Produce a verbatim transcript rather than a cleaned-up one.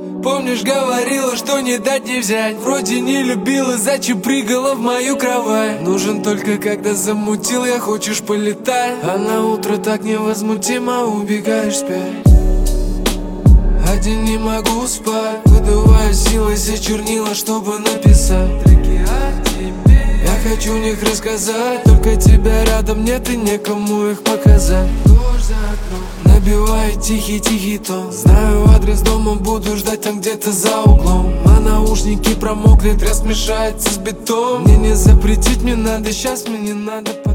Помнишь, говорила, что не дать не взять. Вроде не любила, зачем прыгала в мою кровать. Нужен только когда замутил я, хочешь полетать. А на утро так невозмутимо убегаешь спять. Один не могу спать, выдуваю силой все чернила, чтобы написать треки о тебе. Я хочу в них рассказать, только тебя рядом нет и некому их показать. Дождь за окном набивает тихий-тихий тон. Знаю адрес дома, буду ждать там где-то за углом. А наушники промокли, треск мешается с бетоном. Мне не запретить, мне надо, сейчас мне не надо.